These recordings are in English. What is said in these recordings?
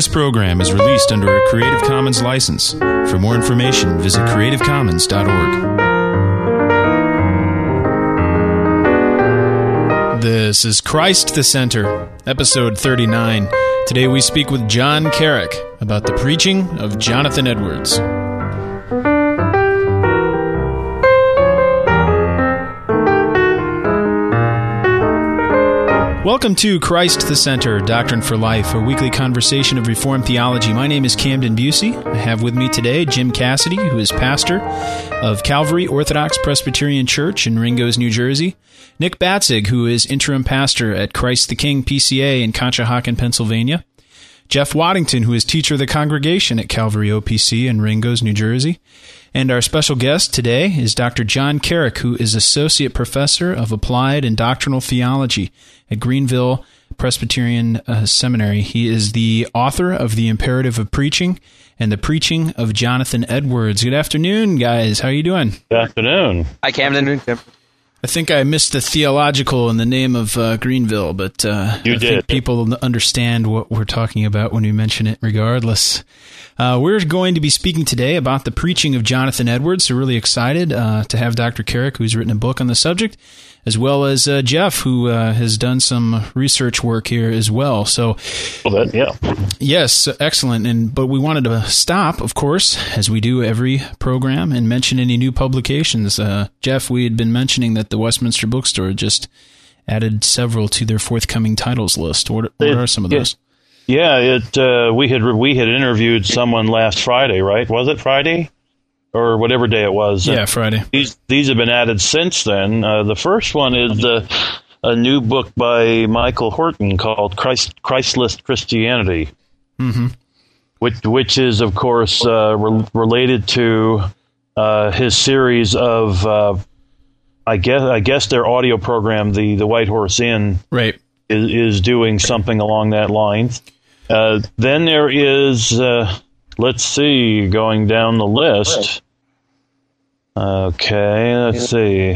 This program is released under a Creative Commons license. For more information, visit creativecommons.org. This is Christ the Center, episode 39. Today we speak with John Carrick about the preaching of Jonathan Edwards. Welcome to Christ the Center, Doctrine for Life, a weekly conversation of Reformed theology. My name is Camden Busey. I have with me today Jim Cassidy, who is pastor of Calvary Orthodox Presbyterian Church in Ringgoes, New Jersey. Nick Batzig, who is interim pastor at Christ the King PCA in Conshohocken, Pennsylvania. Jeff Waddington, who is teacher of the congregation at Calvary OPC in Ringgoes, New Jersey. And our special guest today is Dr. John Carrick, who is Associate Professor of Applied and Doctrinal Theology at Greenville Presbyterian Seminary. He is the author of The Imperative of Preaching and The Preaching of Jonathan Edwards. Good afternoon, guys. How are you doing? Good afternoon. Hi, Camden. I think I missed the theological in the name of Greenville, but I think people understand what we're talking about when we mention it regardless. We're going to be speaking today about the preaching of Jonathan Edwards, so really excited to have Dr. Carrick, who's written a book on the subject, as well as Jeff, who has done some research work here as well. So, yes, excellent. But we wanted to stop, of course, as we do every program, and mention any new publications. Jeff, we had been mentioning that the Westminster Bookstore just added several to their forthcoming titles list. What are some of those? Yeah, we had interviewed someone last Friday, right? Was it Friday? Or whatever day it was. Yeah, Friday. These have been added since then. The first one is a new book by Michael Horton called Christless Christianity, which is, of course, related to his series of, I guess their audio program, the White Horse Inn, right, is doing something along that line. Then there is... let's see, going down the list. Okay, let's see.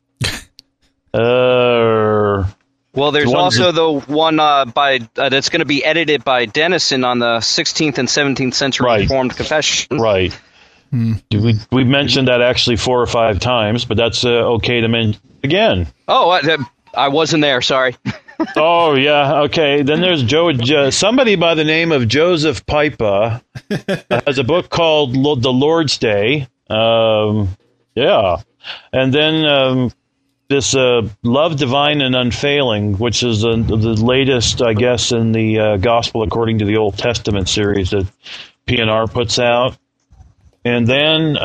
Well, there's also the one by that's going to be edited by Dennison on the 16th and 17th century Reformed Confession. Right. We mentioned that actually 4 or 5 times, but that's okay to mention again. Oh, I wasn't there, sorry. Oh, yeah, okay. Then there's somebody by the name of Joseph Pipa has a book called The Lord's Day. Yeah. And then this Love Divine and Unfailing, which is the latest, I guess, in the Gospel According to the Old Testament series that P&R puts out. And then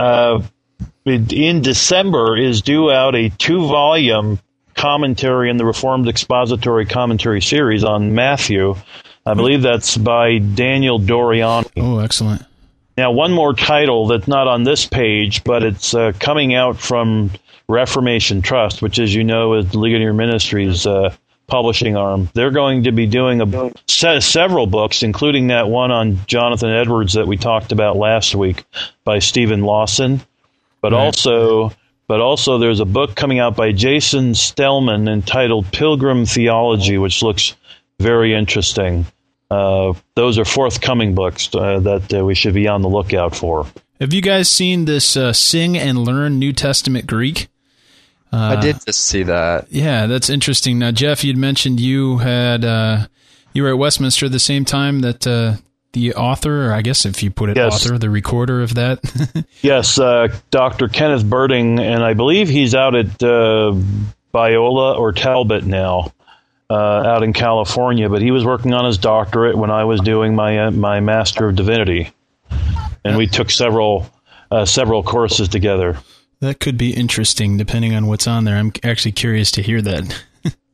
in December is due out a 2-volume commentary in the Reformed Expository Commentary series on Matthew. I believe that's by Daniel Doriani. Oh, excellent. Now, one more title that's not on this page, but it's coming out from Reformation Trust, which, as you know, is Ligonier Ministries' publishing arm. They're going to be doing several books, including that one on Jonathan Edwards that we talked about last week by Stephen Lawson, but also there's a book coming out by Jason Stellman entitled Pilgrim Theology, which looks very interesting. Those are forthcoming books that we should be on the lookout for. Have you guys seen this Sing and Learn New Testament Greek? I did just see that. Yeah, that's interesting. Now, Jeff, you'd mentioned you were at Westminster at the same time that the author, or I guess if you put it author, the recorder of that. Yes, Dr. Kenneth Birding, and I believe he's out at Biola or Talbot now, out in California, but he was working on his doctorate when I was doing my Master of Divinity, and we took several courses together. That could be interesting, depending on what's on there. I'm actually curious to hear that.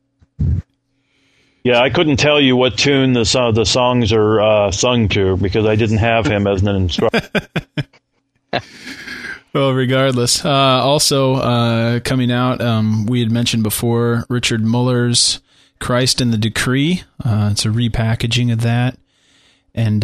Yeah, I couldn't tell you what tune the songs are sung to because I didn't have him as an instructor. Well, regardless. Also coming out, we had mentioned before, Richard Muller's Christ and the Decree. It's a repackaging of that. And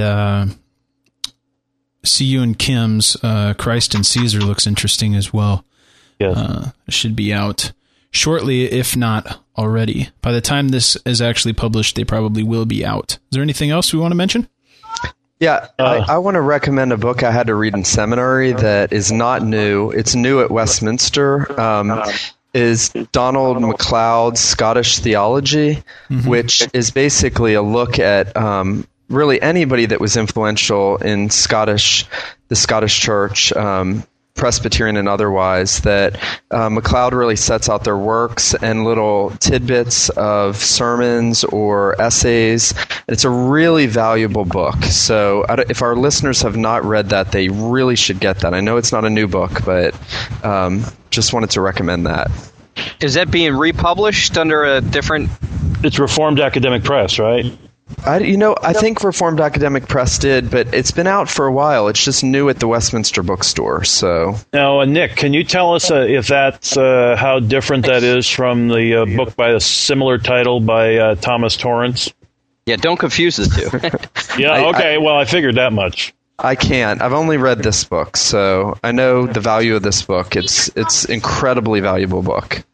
C.U. and Kim's Christ and Caesar looks interesting as well. Yes. Should be out shortly, if not already. By the time this is actually published, they probably will be out. Is there anything else we want to mention? Yeah, I want to recommend a book I had to read in seminary that is not new. It's new at Westminster. Is Donald MacLeod's Scottish Theology, which is basically a look at really anybody that was influential in the Scottish Church, Presbyterian and otherwise, that MacLeod really sets out their works and little tidbits of sermons or essays. It's a really valuable book. So if our listeners have not read that, they really should get that. I know it's not a new book, but just wanted to recommend that. Is that being republished under a different... It's Reformed Academic Press, right? I think Reformed Academic Press did, but it's been out for a while. It's just new at the Westminster Bookstore. So now, Nick, can you tell us if that's how different that is from the book by a similar title by Thomas Torrance? Yeah, don't confuse the two. Yeah, okay. Well, I figured that much. I can't. I've only read this book, so I know the value of this book. It's incredibly valuable book.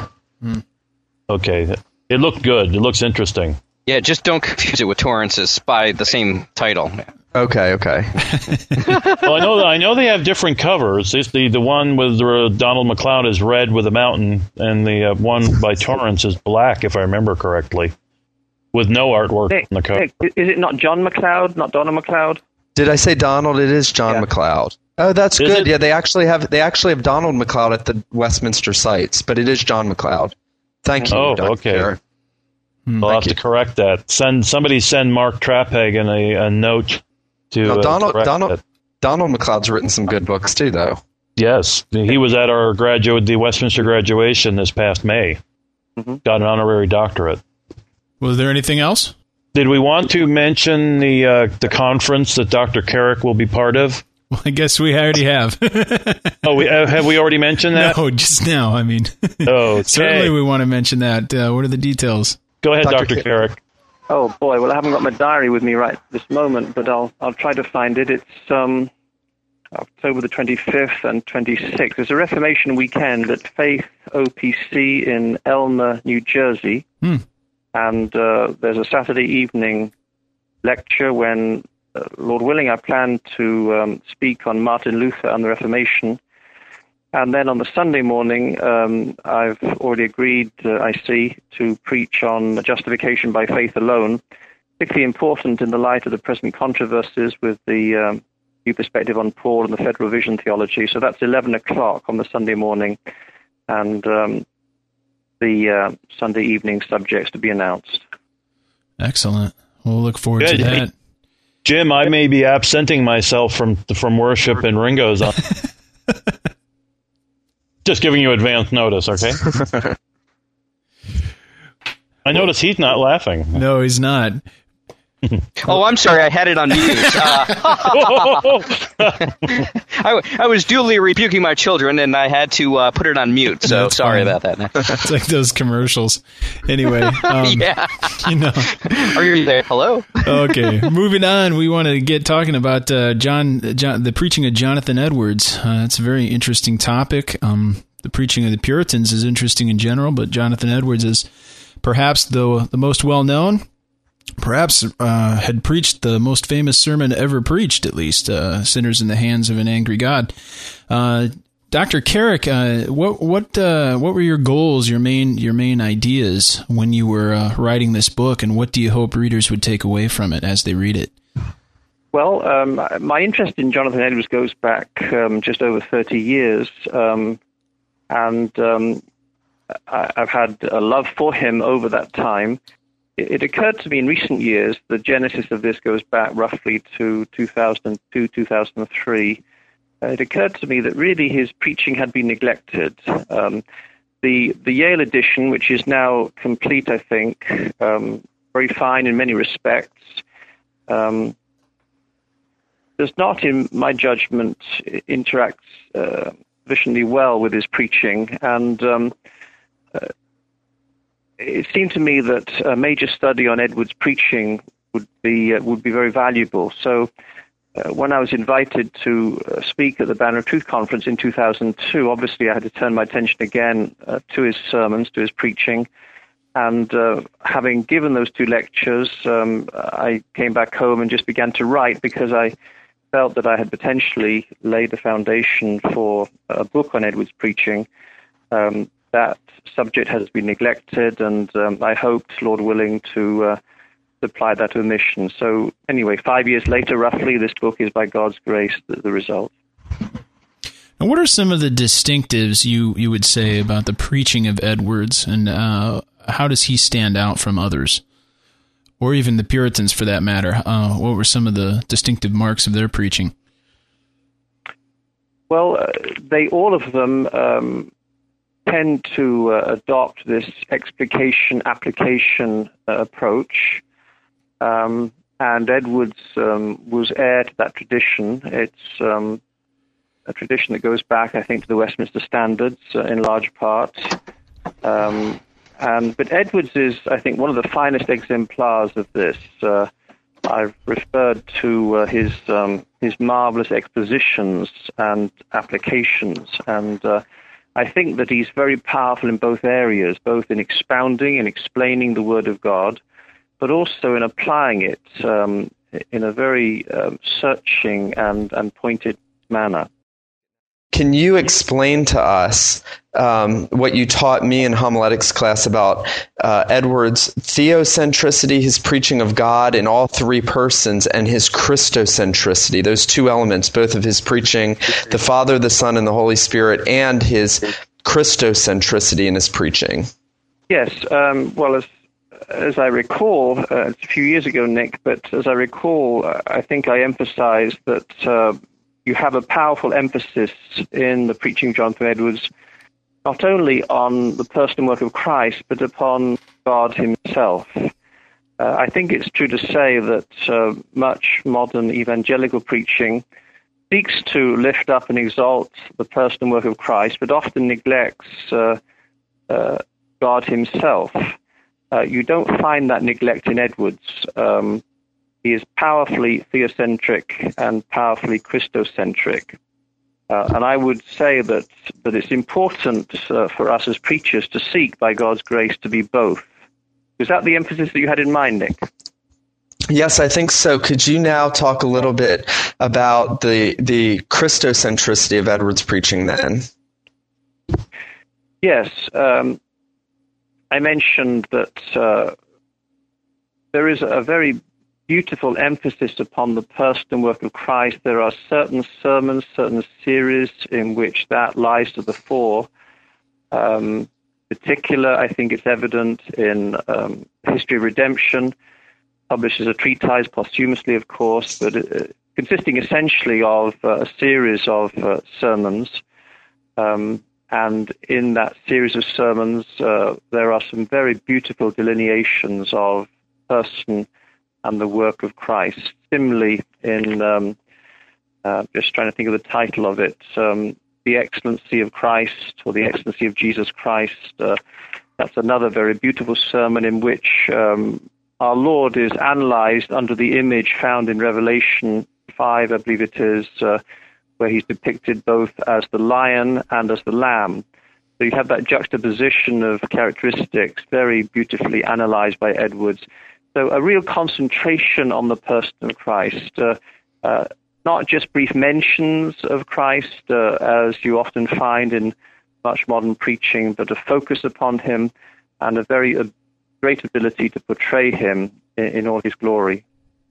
Okay, it looked good. It looks interesting. Yeah, just don't confuse it with Torrance's by the same title. Okay. Well, I know they have different covers. The one with Donald MacLeod is red with a mountain, and the one by Torrance is black, if I remember correctly, with no artwork on the cover. Is it not John MacLeod, not Donald MacLeod? Did I say Donald? It is John MacLeod. Oh, that's good. Yeah, they actually have Donald MacLeod at the Westminster sites, but it is John MacLeod. Thank you. Oh, Dr. okay. Carrick. I'll have to correct that. Somebody send Mark Traphagen a note to Donald MacLeod's written some good books too, though. Yes, he was at the Westminster graduation this past May. Got an honorary doctorate. Was there anything else? Did we want to mention the conference that Dr. Carrick will be part of? Well, I guess we already have. Have we already mentioned that? No, just now. I mean, certainly we want to mention that. What are the details? Go ahead, Dr. Carrick. Oh boy, well I haven't got my diary with me right this moment, but I'll try to find it. It's October the 25th and 26th. It's a Reformation weekend at Faith OPC in Elmer, New Jersey. And there's a Saturday evening lecture when, Lord willing, I plan to speak on Martin Luther and the Reformation. And then on the Sunday morning, I've already agreed, I see, to preach on justification by faith alone, particularly important in the light of the present controversies with the new perspective on Paul and the Federal Vision theology. So that's 11 o'clock on the Sunday morning, and the Sunday evening subjects to be announced. Excellent. We'll look forward to that. Jim, I may be absenting myself from worship in Ringo's. Just giving you advance notice, okay? I notice he's not laughing. No, he's not. Oh, I'm sorry. I had it on mute. I was duly rebuking my children, and I had to put it on mute. So That's sorry fine. about that. It's like those commercials. Anyway, yeah. Are you there? Hello. Okay, moving on. We want to get talking about the preaching of Jonathan Edwards. It's a very interesting topic. The preaching of the Puritans is interesting in general, but Jonathan Edwards is perhaps the most well known. Perhaps had preached the most famous sermon ever preached, at least, Sinners in the Hands of an Angry God. Dr. Carrick, what were your goals, your main ideas when you were writing this book, and what do you hope readers would take away from it as they read it? Well, my interest in Jonathan Edwards goes back just over 30 years, and I've had a love for him over that time. It occurred to me in recent years, the genesis of this goes back roughly to 2002, 2003. It occurred to me that really his preaching had been neglected. The Yale edition, which is now complete, I think, very fine in many respects, does not, in my judgment, interact sufficiently well with his preaching, and it seemed to me that a major study on Edwards' preaching would be very valuable. So when I was invited to speak at the Banner of Truth conference in 2002, obviously I had to turn my attention again to his sermons, to his preaching. And having given those 2 lectures, I came back home and just began to write because I felt that I had potentially laid the foundation for a book on Edwards' preaching. That subject has been neglected, and I hoped, Lord willing, to supply that omission. So anyway, 5 years later, roughly, this book is, by God's grace, the result. And what are some of the distinctives you would say about the preaching of Edwards, and how does he stand out from others? Or even the Puritans, for that matter. What were some of the distinctive marks of their preaching? Well, all of them tend to adopt this explication-application approach. And Edwards was heir to that tradition. It's a tradition that goes back, I think, to the Westminster Standards in large part. But Edwards is, I think, one of the finest exemplars of this. I've referred to his marvelous expositions and applications, and I think that he's very powerful in both areas, both in expounding and explaining the Word of God, but also in applying it in a very searching and pointed manner. Can you explain to us what you taught me in homiletics class about Edwards' theocentricity, his preaching of God in all 3 persons, and his Christocentricity, those 2 elements, both of his preaching, the Father, the Son, and the Holy Spirit, and his Christocentricity in his preaching? Yes, well, as I recall, it's a few years ago, Nick, but as I recall, I think I emphasized that you have a powerful emphasis in the preaching of Jonathan Edwards, not only on the person and work of Christ, but upon God himself. I think it's true to say that much modern evangelical preaching seeks to lift up and exalt the person and work of Christ, but often neglects God himself. You don't find that neglect in Edwards. He is powerfully theocentric and powerfully Christocentric. And I would say that it's important for us as preachers to seek, by God's grace, to be both. Was that the emphasis that you had in mind, Nick? Yes, I think so. Could you now talk a little bit about the Christocentricity of Edwards' preaching then? Yes. I mentioned that there is a very beautiful emphasis upon the person and work of Christ. There are certain sermons, certain series in which that lies to the fore. Particular, I think it's evident in History of Redemption, published as a treatise posthumously, of course, but consisting essentially of a series of sermons. And in that series of sermons, there are some very beautiful delineations of person and the work of Christ. Similarly, in just trying to think of the title of it, The Excellency of Christ, or The Excellency of Jesus Christ. That's another very beautiful sermon in which our Lord is analyzed under the image found in Revelation 5, I believe it is, where he's depicted both as the lion and as the lamb. So you have that juxtaposition of characteristics very beautifully analyzed by Edwards. So a real concentration on the person of Christ, not just brief mentions of Christ, as you often find in much modern preaching, but a focus upon him and a very great ability to portray him in all his glory.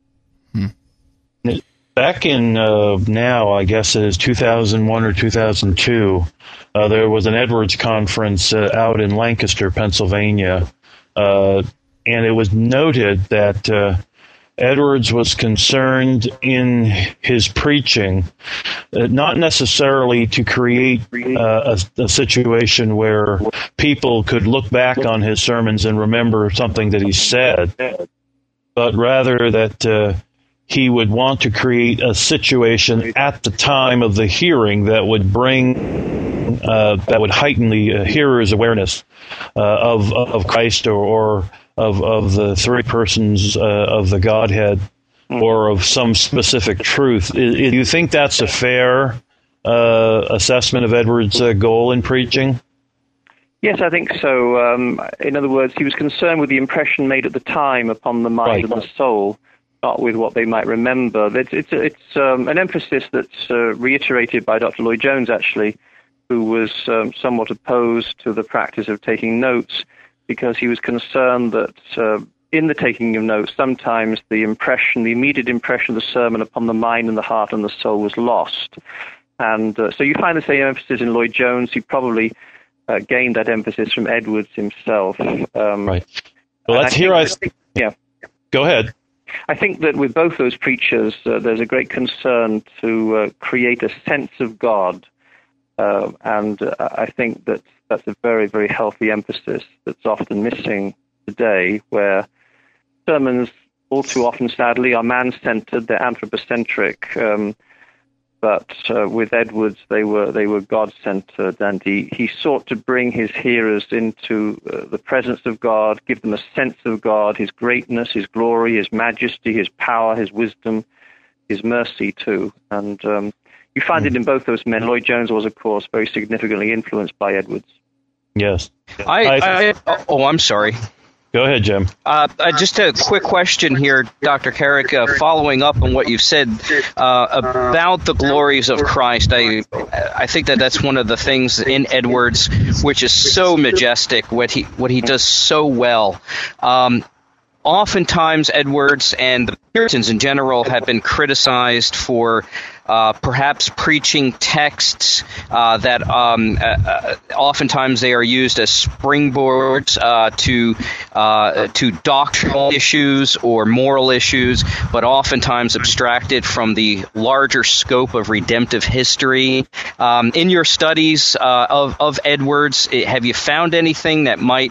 Back in now, I guess it is 2001 or 2002, there was an Edwards conference out in Lancaster, Pennsylvania, and it was noted that Edwards was concerned in his preaching, not necessarily to create a situation where people could look back on his sermons and remember something that he said, but rather that he would want to create a situation at the time of the hearing that would bring, that would heighten the hearer's awareness of Christ or of the 3 persons of the Godhead, or of some specific truth. Do you think that's a fair assessment of Edwards' goal in preaching? Yes, I think so. In other words, he was concerned with the impression made at the time upon the mind and the soul, not with what they might remember. It's an emphasis that's reiterated by Dr. Lloyd-Jones, actually, who was somewhat opposed to the practice of taking notes, because he was concerned that in the taking of notes, sometimes the immediate impression of the sermon upon the mind and the heart and the soul was lost. And so you find the same emphasis in Lloyd-Jones. He probably gained that emphasis from Edwards himself. Right. Well, let's hear us. Yeah. Go ahead. I think that with both those preachers, there's a great concern to create a sense of God. And I think that that's a very, very healthy emphasis that's often missing today, where sermons all too often, sadly, are man-centered, they're anthropocentric, but with Edwards, they were God-centered, and he sought to bring his hearers into the presence of God, give them a sense of God, his greatness, his glory, his majesty, his power, his wisdom, his mercy too. And you find it in both those men. Lloyd-Jones was, of course, very significantly influenced by Edwards. Yes. I'm sorry. Go ahead, Jim. Just a quick question here, Dr. Carrick, following up on what you've said about the glories of Christ. I think that's one of the things in Edwards which is so majestic, what he does so well. Oftentimes, Edwards and the Puritans in general have been criticized for perhaps preaching texts that oftentimes they are used as springboards to doctrinal issues or moral issues, but oftentimes abstracted from the larger scope of redemptive history. In your studies of Edwards, have you found anything that might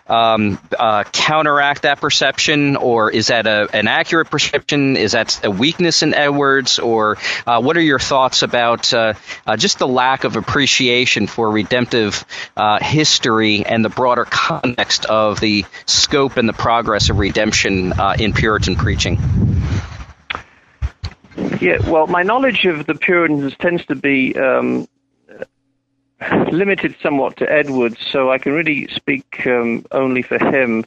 counteract that perception, or is that an accurate perception? Is that a weakness in Edwards, or what are your thoughts about just the lack of appreciation for redemptive history and the broader context of the scope and the progress of redemption in Puritan preaching? Yeah, well, my knowledge of the Puritans tends to be limited somewhat to Edwards, so I can really speak only for him.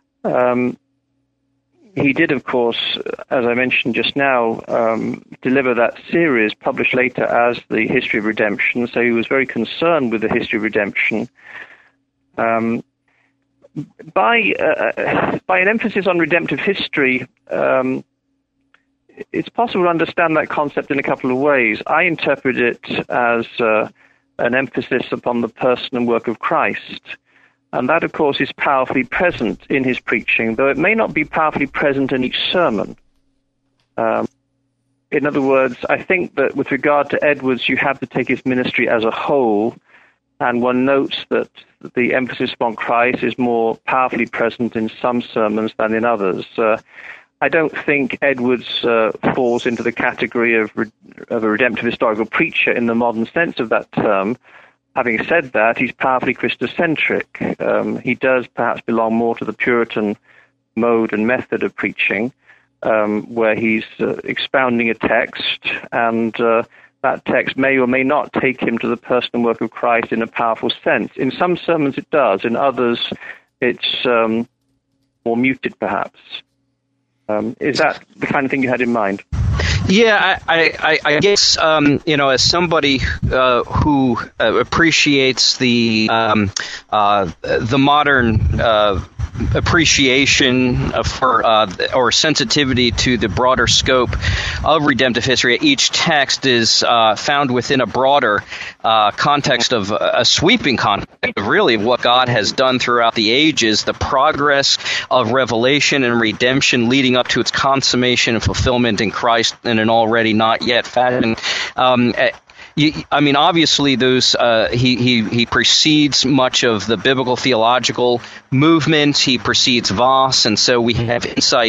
He did, of course, as I mentioned just now, deliver that series published later as the History of Redemption, so he was very concerned with the history of redemption. By an emphasis on redemptive history, it's possible to understand that concept in a couple of ways. I interpret it as an emphasis upon the person and work of Christ. And that, of course, is powerfully present in his preaching, though it may not be powerfully present in each sermon. In other words, I think that with regard to Edwards, you have to take his ministry as a whole, and one notes that the emphasis upon Christ is more powerfully present in some sermons than in others. I don't think Edwards falls into the category of a redemptive historical preacher in the modern sense of that term. Having said that, he's powerfully Christocentric. He does perhaps belong more to the Puritan mode and method of preaching, where he's expounding a text, and that text may or may not take him to the person and work of Christ in a powerful sense. In some sermons it does, in others it's more muted perhaps. Is that the kind of thing you had in mind? Yeah, I guess, as somebody who appreciates the modern appreciation for or sensitivity to the broader scope of redemptive history, each text is found within a broader context of a sweeping context of really what God has done throughout the ages, the progress of revelation and redemption leading up to its consummation and fulfillment in Christ in an already not yet fashion. Obviously, those he precedes much of the biblical theological movement. He precedes Voss, and so we have insights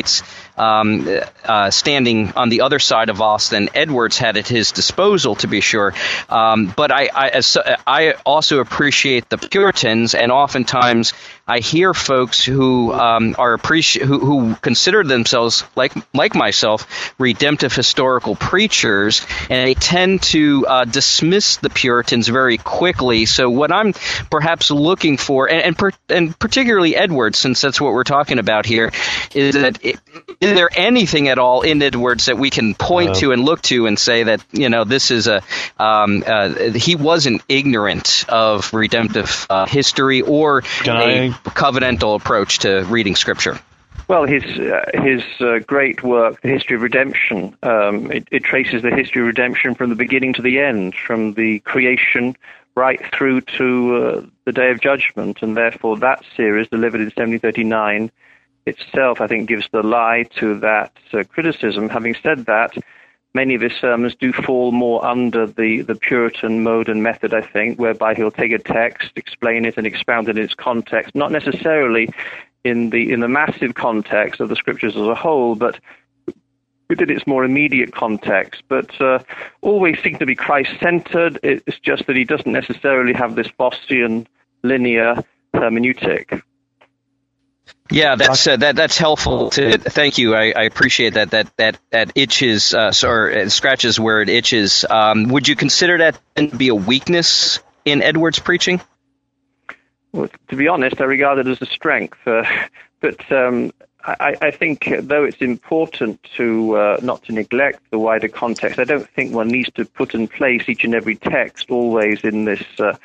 standing on the other side of Voss than Edwards had at his disposal, to be sure. But I also appreciate the Puritans, and oftentimes I hear folks who who consider themselves like myself redemptive historical preachers, and they tend to dismiss the Puritans very quickly. So what I'm perhaps looking for, and particularly Edwards, since that's what we're talking about here, is that is there anything at all in Edwards that we can point to and look to and say that this is he wasn't ignorant of redemptive history or a covenantal approach to reading Scripture? Well, his great work, The History of Redemption, it traces the history of redemption from the beginning to the end, from the creation right through to the Day of Judgment, and therefore that series, delivered in 1739, itself, I think, gives the lie to that criticism. Having said that, many of his sermons do fall more under the Puritan mode and method, I think, whereby he'll take a text, explain it, and expound it in its context, not necessarily in the massive context of the Scriptures as a whole, but within its more immediate context, but always seems to be Christ-centered. It's just that he doesn't necessarily have this Vossian linear hermeneutic. Yeah, that's helpful. Thank you. I appreciate that. That itches or it scratches where it itches. Would you consider that to be a weakness in Edwards' preaching? Well, to be honest, I regard it as a strength. But I think, though it's important to not to neglect the wider context, I don't think one needs to put in place each and every text always in this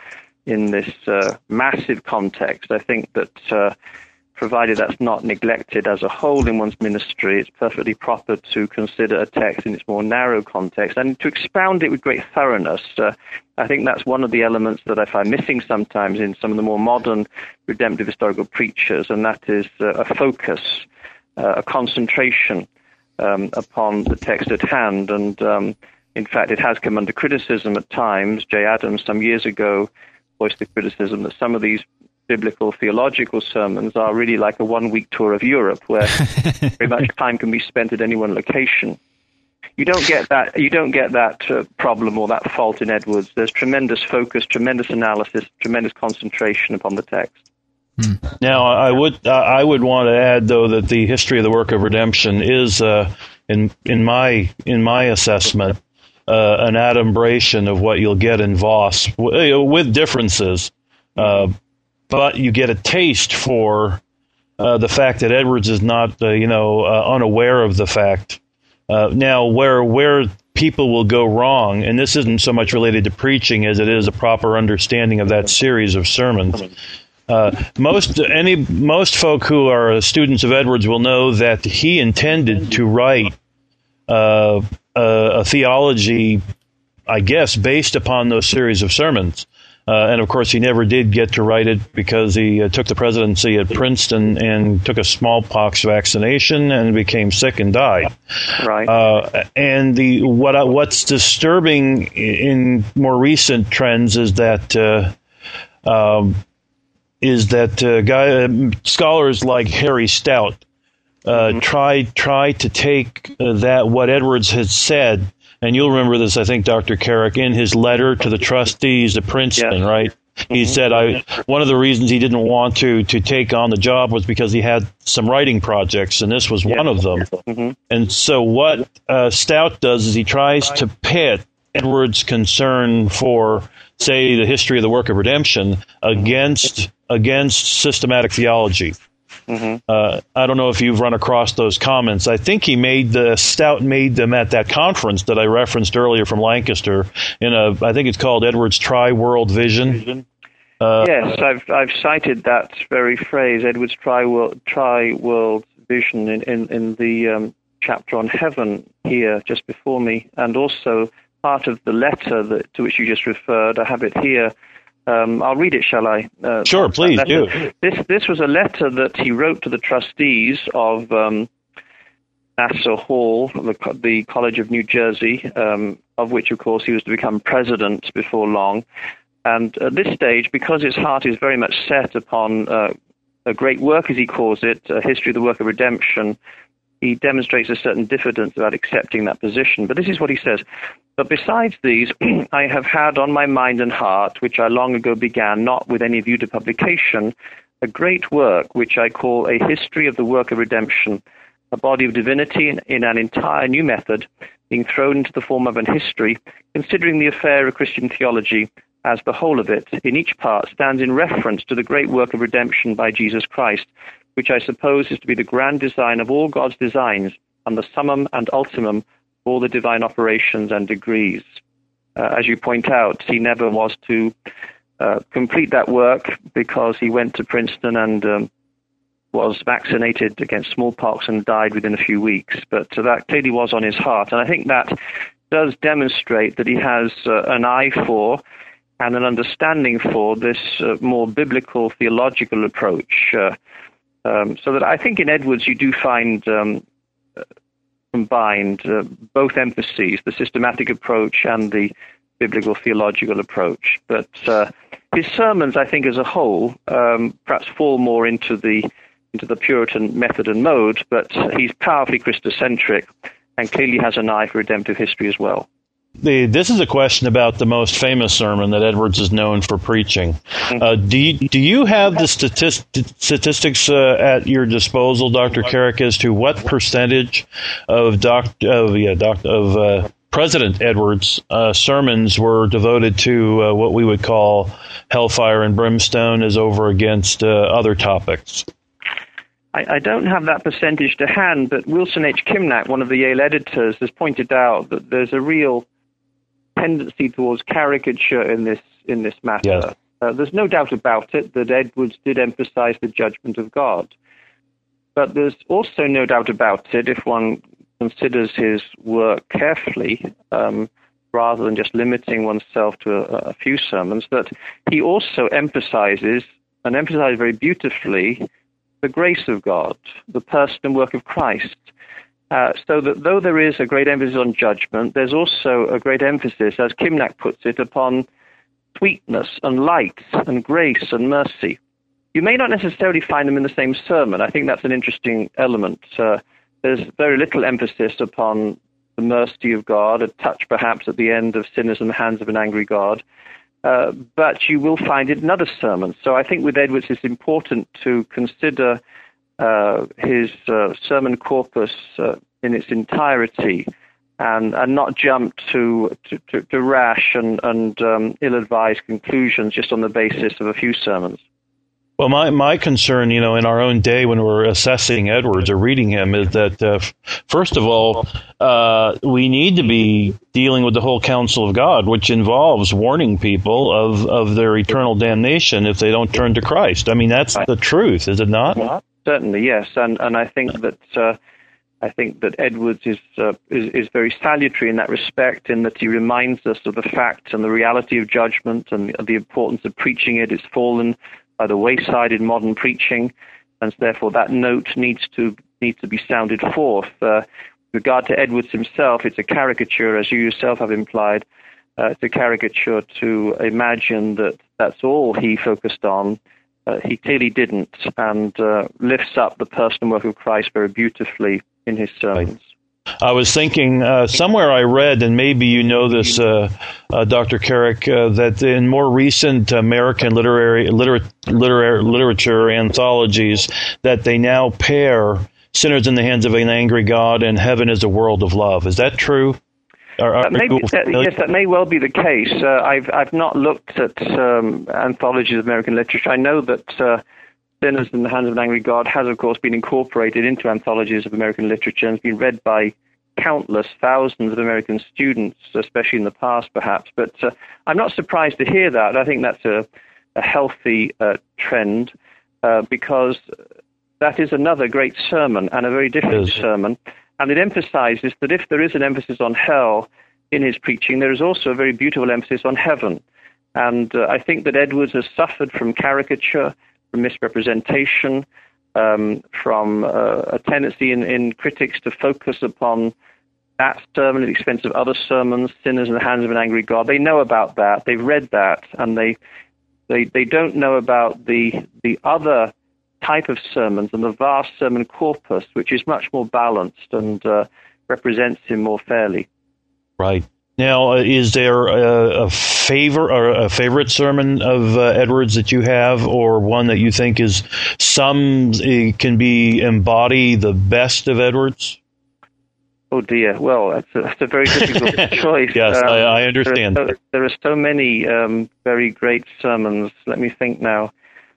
massive context. I think that provided that's not neglected as a whole in one's ministry, it's perfectly proper to consider a text in its more narrow context and to expound it with great thoroughness. I think that's one of the elements that I find missing sometimes in some of the more modern redemptive historical preachers, and that is a focus, a concentration upon the text at hand. And in fact, it has come under criticism at times. J. Adams, some years ago, voiced the criticism that some of these biblical theological sermons are really like a one-week tour of Europe, where very much time can be spent at any one location. You don't get that problem or that fault in Edwards. There's tremendous focus, tremendous analysis, tremendous concentration upon the text. Now, I would want to add, though, that the history of the work of redemption is, in my assessment, an adumbration of what you'll get in Voss, with differences. But you get a taste for the fact that Edwards is not, unaware of the fact. Now, where people will go wrong, and this isn't so much related to preaching as it is a proper understanding of that series of sermons. Most folk who are students of Edwards will know that he intended to write a theology, I guess, based upon those series of sermons. And, of course, he never did get to write it because he took the presidency at Princeton and took a smallpox vaccination and became sick and died. Right. And what's disturbing in more recent trends is that scholars like Harry Stout try to take what Edwards had said. And you'll remember this, I think, Dr. Carrick, in his letter to the trustees at Princeton, yes. Right? He said one of the reasons he didn't want to take on the job was because he had some writing projects, and this was one of them. Mm-hmm. And so what Stout does is he tries to pit Edwards' concern for, say, the history of the work of redemption against systematic theology. Mm-hmm. I don't know if you've run across those comments. I think Stout made them at that conference that I referenced earlier from Lancaster I think it's called Edwards' Tri-World Vision. Yes, I've cited that very phrase, Edwards' Tri-World Vision, in the chapter on heaven here just before me, and also part of the letter to which you just referred. I have it here. I'll read it, shall I? Sure, please do. This was a letter that he wrote to the trustees of Nassau Hall, the College of New Jersey, of which, of course, he was to become president before long. And at this stage, because his heart is very much set upon a great work, as he calls it, a history of the work of redemption, he demonstrates a certain diffidence about accepting that position. But this is what he says. But besides these, I have had on my mind and heart, which I long ago began, not with any view to publication, a great work which I call A History of the Work of Redemption, a body of divinity in an entire new method, being thrown into the form of an history, considering the affair of Christian theology as the whole of it, in each part, stands in reference to the great work of redemption by Jesus Christ, which I suppose is to be the grand design of all God's designs, and the summum and ultimum of all the divine operations and degrees. As you point out, he never was to complete that work because he went to Princeton and was vaccinated against smallpox and died within a few weeks. But that clearly was on his heart. And I think that does demonstrate that he has an eye for and an understanding for this more biblical theological approach. So that I think in Edwards you do find combined both emphases, the systematic approach and the biblical theological approach. But his sermons, I think, as a whole, perhaps fall more into the Puritan method and mode, but he's powerfully Christocentric and clearly has an eye for redemptive history as well. This is a question about the most famous sermon that Edwards is known for preaching. Do you have the statistics at your disposal, Dr. Carrick, as to what percentage of President Edwards' sermons were devoted to what we would call hellfire and brimstone as over against other topics? I don't have that percentage to hand, but Wilson H. Kimnack, one of the Yale editors, has pointed out that there's a real tendency towards caricature in this matter. Yes. There's no doubt about it that Edwards did emphasize the judgment of God. But there's also no doubt about it, if one considers his work carefully, rather than just limiting oneself to a few sermons, that he also emphasizes very beautifully, the grace of God, the person and work of Christ. So that though there is a great emphasis on judgment, there's also a great emphasis, as Kimnack puts it, upon sweetness and light and grace and mercy. You may not necessarily find them in the same sermon. I think that's an interesting element. There's very little emphasis upon the mercy of God, a touch perhaps at the end of sinners in the hands of an angry God. But you will find it in other sermons. So I think with Edwards it's important to consider his sermon corpus in its entirety and not jump to rash and ill-advised conclusions just on the basis of a few sermons. Well, my concern, in our own day when we're assessing Edwards or reading him is that, first of all, we need to be dealing with the whole counsel of God, which involves warning people of their eternal damnation if they don't turn to Christ. I mean, that's the truth, is it not? Well, certainly, yes. And I think that Edwards is very salutary in that respect, in that he reminds us of the fact and the reality of judgment and the importance of preaching it. It's fallen by the wayside in modern preaching, and therefore that note needs to be sounded forth. With regard to Edwards himself, it's a caricature, as you yourself have implied. It's a caricature to imagine that that's all he focused on. He clearly didn't, and lifts up the person and work of Christ very beautifully in his sermons. I was thinking somewhere I read, and maybe you know this, Dr. Carrick, that in more recent American literature anthologies, that they now pair Sinners in the Hands of an Angry God and Heaven is a World of Love. Is that true? Yes, that may well be the case. I've not looked at anthologies of American literature. I know that Sinners in the Hands of an Angry God has, of course, been incorporated into anthologies of American literature and has been read by countless thousands of American students, especially in the past, perhaps. But I'm not surprised to hear that. I think that's a healthy trend because that is another great sermon and a very different sermon. And it emphasizes that if there is an emphasis on hell in his preaching, there is also a very beautiful emphasis on heaven. And I think that Edwards has suffered from caricature, from misrepresentation, from a tendency in critics to focus upon that sermon at the expense of other sermons, Sinners in the Hands of an Angry God. They know about that, they've read that, and they don't know about the other type of sermons and the vast sermon corpus, which is much more balanced and represents him more fairly. Right. Now, is there a favorite sermon of Edwards that you have, or one that you think is can embody the best of Edwards? Oh dear. Well, that's a very difficult choice. Yes, I understand. There are so many very great sermons. Let me think now.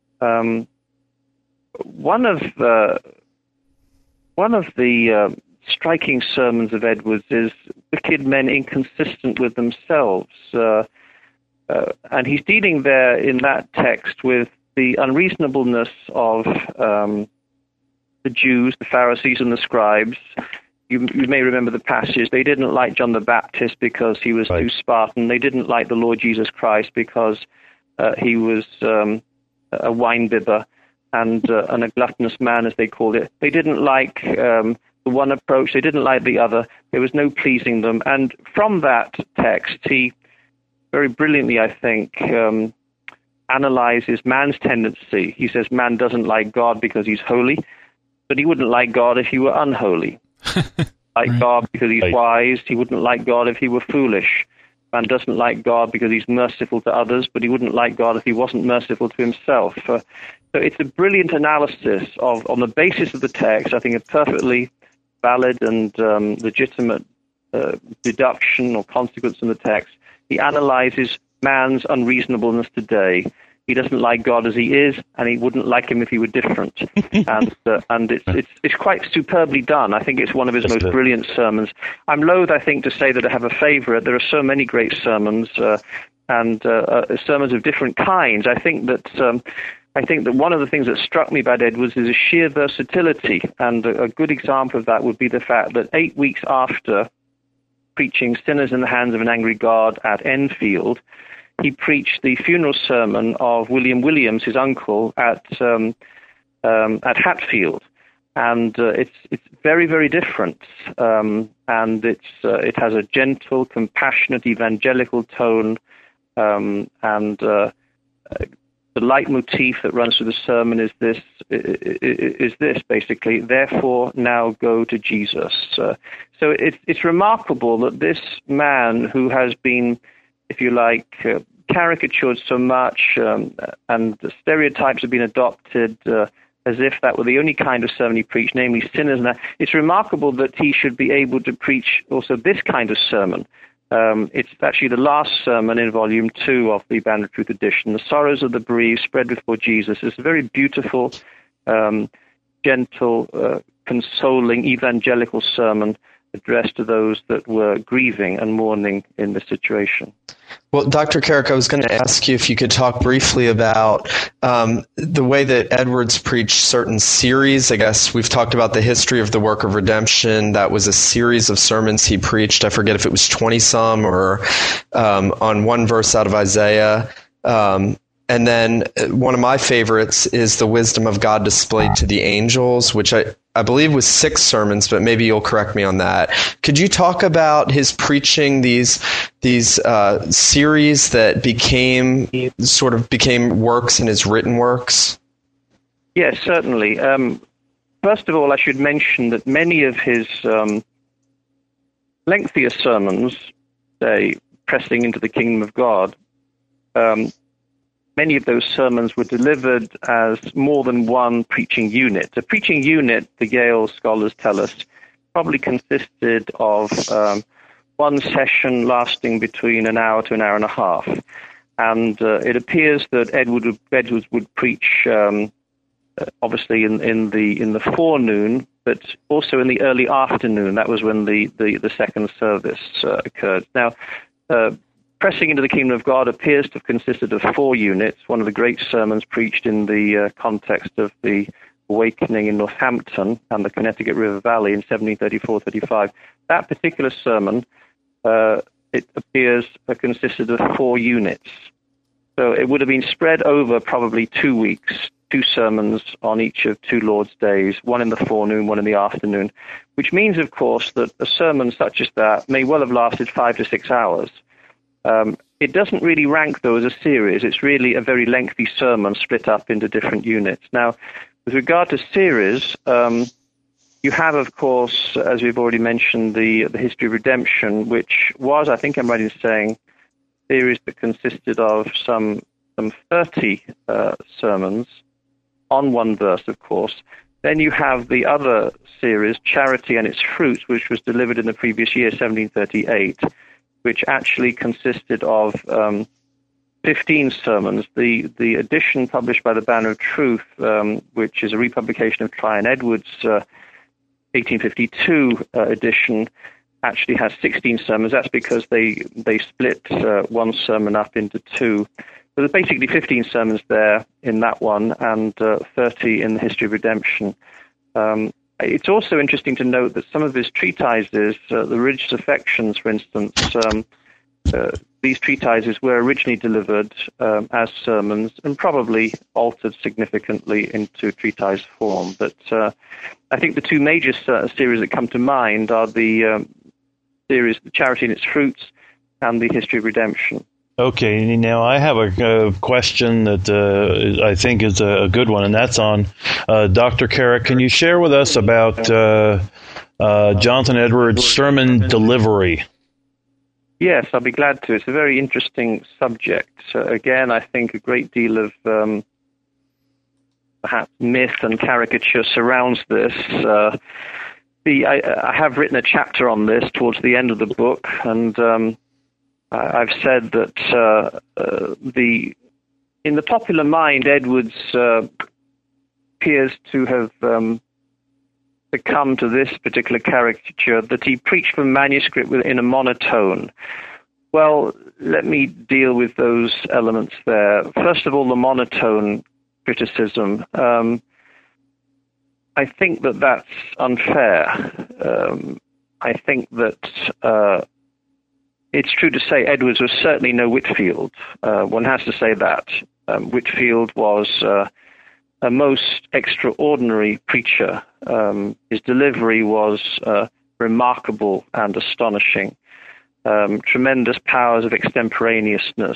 One of the striking sermons of Edwards is "Wicked men inconsistent with themselves," and he's dealing there in that text with the unreasonableness of the Jews, the Pharisees, and the scribes. You may remember the passage. They didn't like John the Baptist because he was too Spartan. They didn't like the Lord Jesus Christ because he was a wine-bibber and a gluttonous man, as they called it. They didn't like the one approach. They didn't like the other. There was no pleasing them. And from that text, he very brilliantly, I think, analyzes man's tendency. He says man doesn't like God because he's holy, but he wouldn't like God if he were unholy. Like God because he's wise. He wouldn't like God if he were foolish. Man doesn't like God because he's merciful to others, but he wouldn't like God if he wasn't merciful to himself. So it's a brilliant analysis on the basis of the text. I think a perfectly valid and legitimate deduction or consequence from the text. He analyzes man's unreasonableness today. He doesn't like God as he is, and he wouldn't like him if he were different. And it's quite superbly done. I think it's one of his most brilliant sermons. I'm loath, I think, to say that I have a favorite. There are so many great sermons and sermons of different kinds. I think that one of the things that struck me about Edwards is his sheer versatility, and a good example of that would be the fact that 8 weeks after preaching "Sinners in the Hands of an Angry God" at Enfield, he preached the funeral sermon of William Williams, his uncle, at Hatfield, and it's very, very different, and it has a gentle, compassionate, evangelical tone, and the leitmotif that runs through the sermon is this basically: therefore now go to Jesus. So it's remarkable that this man who has been, if you like, caricatured so much, and the stereotypes have been adopted as if that were the only kind of sermon he preached, namely sinners. And it's remarkable that he should be able to preach also this kind of sermon. It's actually the last sermon in Volume 2 of the Band of Truth edition, "The Sorrows of the Bereaved Spread Before Jesus." It's a very beautiful, gentle, consoling, evangelical sermon addressed to those that were grieving and mourning in this situation. Well, Dr. Carrick, I was going to ask you if you could talk briefly about the way that Edwards preached certain series. I guess we've talked about the history of the work of redemption. That was a series of sermons he preached. I forget if it was 20-some or on one verse out of Isaiah. And then one of my favorites is the wisdom of God displayed to the angels, which I believe was 6 sermons, but maybe you'll correct me on that. Could you talk about his preaching these series that became works in his written works? Yes, certainly. First of all, I should mention that many of his lengthier sermons, say, pressing into the kingdom of God, many of those sermons were delivered as more than one preaching unit. A preaching unit, the Yale scholars tell us, probably consisted of one session lasting between an hour to an hour and a half. And it appears that Edwards would preach, obviously in the forenoon, but also in the early afternoon. That was when the second service occurred. Now, Pressing into the Kingdom of God appears to have consisted of 4 units, one of the great sermons preached in the context of the awakening in Northampton and the Connecticut River Valley in 1734-35. That particular sermon, it appears, consisted of 4 units. So it would have been spread over probably 2 weeks, 2 sermons on each of 2 Lord's days, one in the forenoon, one in the afternoon, which means, of course, that a sermon such as that may well have lasted 5 to 6 hours. It doesn't really rank, though, as a series. It's really a very lengthy sermon split up into different units. Now, With regard to series, you have, of course, as we've already mentioned, the History of Redemption, which was, I think I'm right in saying, a series that consisted of some 30 sermons on one verse, of course. Then you have the other series, Charity and Its Fruits, which was delivered in the previous year, 1738, which actually consisted of 15 sermons. The edition published by the Banner of Truth, which is a republication of Tryon Edwards' 1852 edition, actually has 16 sermons. That's because they split one sermon up into two. So there's basically 15 sermons there in that one and 30 in the History of Redemption. It's also interesting to note that some of his treatises, the Religious Affections, for instance, these treatises were originally delivered as sermons and probably altered significantly into treatise form. But I think the two major series that come to mind are the series The Charity and Its Fruits and the History of Redemption. Okay, now I have a question that I think is a good one, and that's on Dr. Carrick. Can you share with us about Jonathan Edwards' sermon delivery? Yes, I'll be glad to. It's a very interesting subject. Again, I think a great deal of perhaps myth and caricature surrounds this. I have written a chapter on this towards the end of the book, and I've said that in the popular mind, Edwards appears to have succumbed to this particular caricature, that he preached from manuscript in a monotone. Well, let me deal with those elements there. First of all, the monotone criticism. I think that that's unfair. I think that it's true to say Edwards was certainly no Whitefield. One has to say that. Whitefield was a most extraordinary preacher. His delivery was remarkable and astonishing. Tremendous powers of extemporaneousness,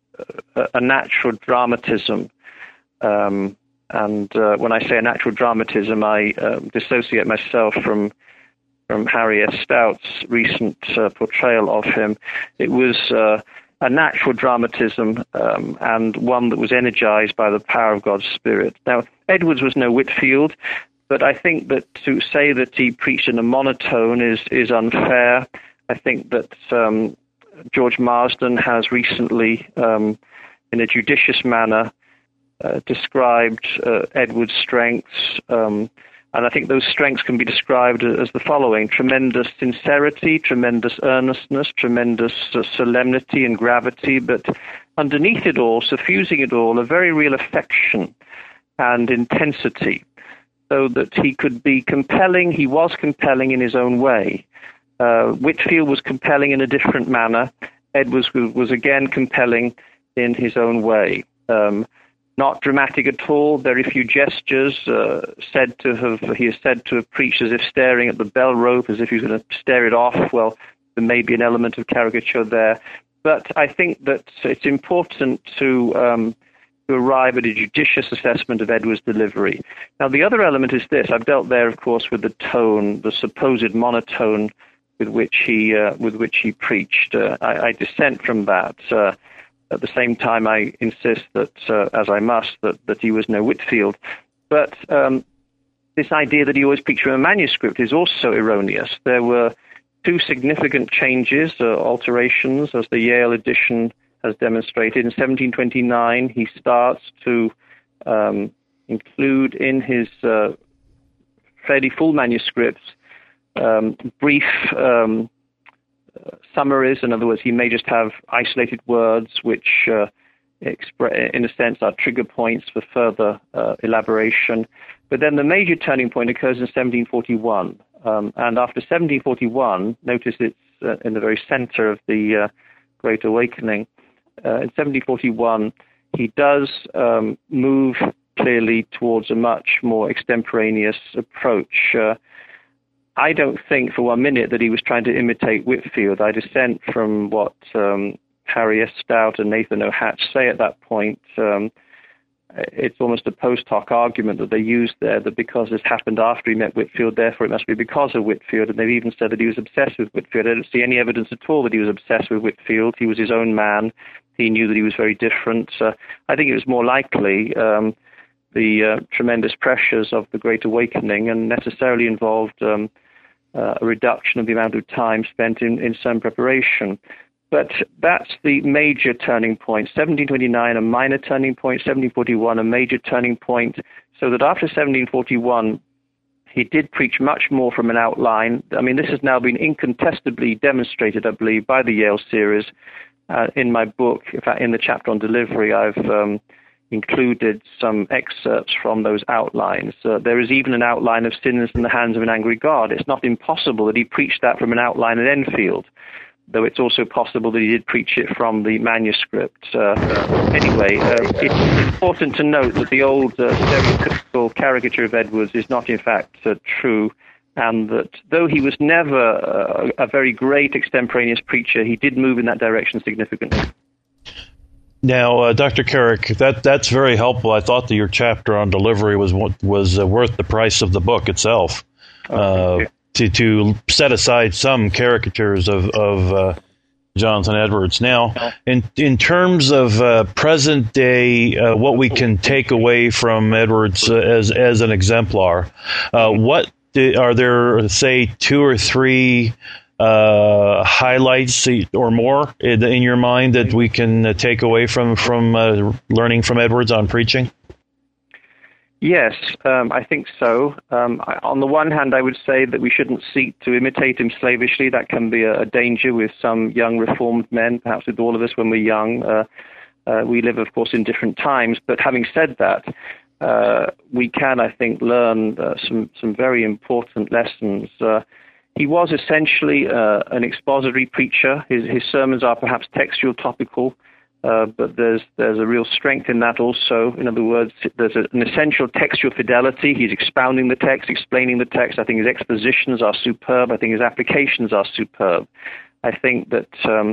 a natural dramatism. And when I say a natural dramatism, I dissociate myself from Harry S. Stout's recent portrayal of him. It was a natural dramatism and one that was energized by the power of God's Spirit. Now, Edwards was no Whitefield, but I think that to say that he preached in a monotone is unfair. I think that George Marsden has recently, in a judicious manner, described Edwards' strengths, and I think those strengths can be described as the following: tremendous sincerity, tremendous earnestness, tremendous solemnity and gravity, but underneath it all, suffusing it all, a very real affection and intensity, so that he could be compelling. He was compelling in his own way. Whitefield was compelling in a different manner. Edwards was again compelling in his own way. Not dramatic at all, very few gestures, he is said to have preached as if staring at the bell rope, as if he was going to stare it off. Well, there may be an element of caricature there. But I think that it's important to arrive at a judicious assessment of Edwards' delivery. Now, the other element is this. I've dealt there, of course, with the tone, the supposed monotone with which he preached. I dissent from that. At the same time, I insist that, as I must, that he was no Whitefield. But this idea that he always preached from a manuscript is also erroneous. There were two significant changes, alterations, as the Yale edition has demonstrated. In 1729, he starts to include in his fairly full manuscripts brief summaries. In other words, he may just have isolated words which, in a sense, are trigger points for further elaboration. But then the major turning point occurs in 1741. And after 1741, notice it's in the very center of the Great Awakening. In 1741, he does move clearly towards a much more extemporaneous approach. I don't think for 1 minute that he was trying to imitate Whitefield. I dissent from what Harry S. Stout and Nathan O. Hatch say at that point. it's almost a post hoc argument that they used there, that because this happened after he met Whitefield, therefore it must be because of Whitefield. And they've even said that he was obsessed with Whitefield. I don't see any evidence at all that he was obsessed with Whitefield. He was his own man. He knew that he was very different. I think it was more likely the tremendous pressures of the Great Awakening and necessarily involved a reduction of the amount of time spent in some preparation. But that's the major turning point. 1729, a minor turning point. 1741, a major turning point. So that after 1741, he did preach much more from an outline. I mean, this has now been incontestably demonstrated, I believe, by the Yale series. In my book, in fact, in the chapter on delivery, I've included some excerpts from those outlines. There is even an outline of Sinners in the Hands of an Angry God. It's not impossible that he preached that from an outline at Enfield, though it's also possible that he did preach it from the manuscript. Anyway, it's important to note that the old stereotypical caricature of Edwards is not in fact true, and that though he was never a very great extemporaneous preacher, he did move in that direction significantly. Now, Dr. Carrick, that's very helpful. I thought that your chapter on delivery was worth the price of the book itself. To set aside some caricatures of Jonathan Edwards. Now, in terms of present day, what we can take away from Edwards as an exemplar, what are there, say, 2 or 3 highlights or more in your mind that we can take away from learning from Edwards on preaching? Yes, I think so. On the one hand, I would say that we shouldn't seek to imitate him slavishly. That can be a danger with some young Reformed men, perhaps with all of us when we're young. We live, of course, in different times. But having said that, we can, I think, learn some very important lessons. He was essentially an expository preacher. His sermons are perhaps textual, topical. But there's a real strength in that also. In other words, there's an essential textual fidelity. He's expounding the text, explaining the text. I think his expositions are superb. I think his applications are superb. I think that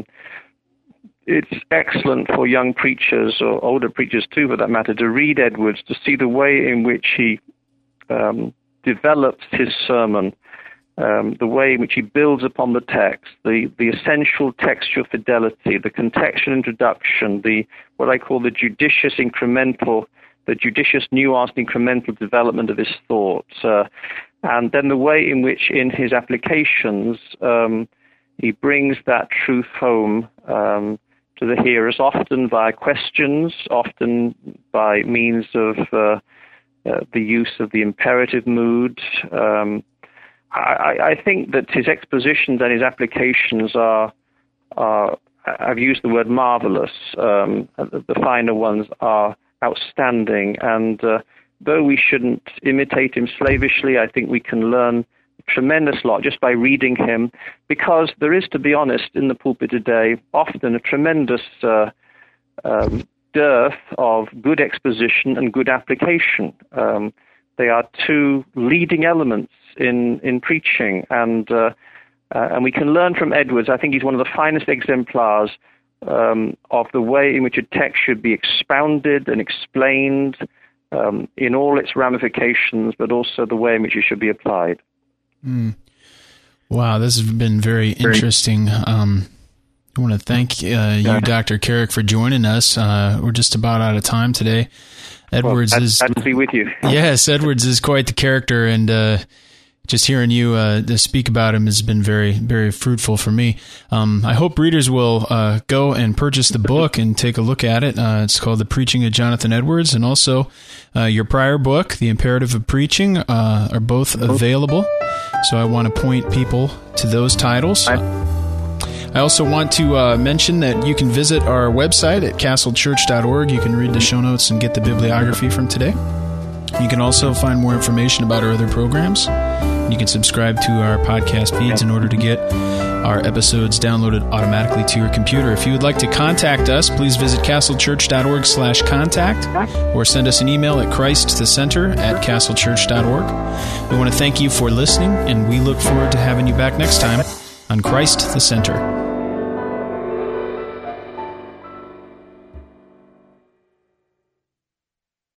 it's excellent for young preachers, or older preachers too, for that matter, to read Edwards, to see the way in which he develops his sermon, the way in which he builds upon the text, the essential textual fidelity, the contextual introduction, what I call the judicious, nuanced incremental development of his thoughts, and then the way in which in his applications he brings that truth home to the hearers, often via questions, often by means of the use of the imperative mood. I think that his expositions and his applications are I've used the word marvelous. The finer ones are outstanding. And though we shouldn't imitate him slavishly, I think we can learn a tremendous lot just by reading him, because there is, to be honest, in the pulpit today, often a tremendous dearth of good exposition and good application. They are two leading elements in preaching, and we can learn from Edwards. I think he's one of the finest exemplars of the way in which a text should be expounded and explained in all its ramifications, but also the way in which it should be applied. Wow, this has been very interesting. I want to thank you, Dr. Carrick, for joining us. We're just about out of time today. Edwards is glad to be with you. Yes, Edwards is quite the character, and just hearing you speak about him has been very, very fruitful for me. I hope readers will go and purchase the book and take a look at it. It's called The Preaching of Jonathan Edwards, and also your prior book, The Imperative of Preaching, are both available. So I want to point people to those titles. I also want to mention that you can visit our website at castlechurch.org. You can read the show notes and get the bibliography from today. You can also find more information about our other programs. You can subscribe to our podcast feeds in order to get our episodes downloaded automatically to your computer. If you would like to contact us, please visit castlechurch.org/contact or send us an email at christthecenter@castlechurch.org. We want to thank you for listening, and we look forward to having you back next time on Christ the Center.